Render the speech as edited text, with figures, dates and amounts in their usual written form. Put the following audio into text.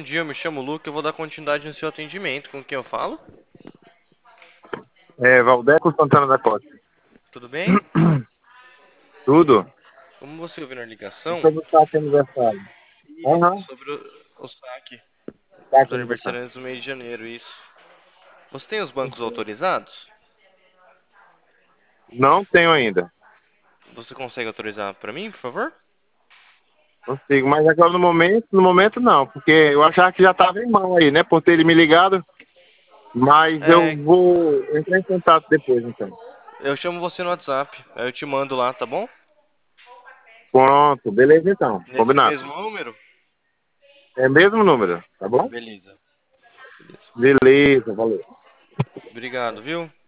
bom dia, eu me chamo Luca, eu vou dar continuidade no seu atendimento. Com quem eu falo? Valdeco Santana da Costa. Tudo bem? Tudo? Como você ouviu na E ligação, sobre o saque aniversário? Aham, sobre o saque dos saque aniversário. aniversariantes do mês de janeiro, isso. Você tem os bancos autorizados? Não tenho ainda. Você consegue autorizar para mim, por favor? Consigo, mas agora no momento não, porque eu achava que já estava em mão aí, né? Por ter ele me ligado, mas eu É, vou entrar em contato depois, então. eu chamo você no WhatsApp, aí eu te mando lá, tá bom? Pronto, beleza então, Nesse combinado. mesmo número? É o mesmo número, tá bom? Beleza. Beleza. Beleza, valeu. Obrigado, viu?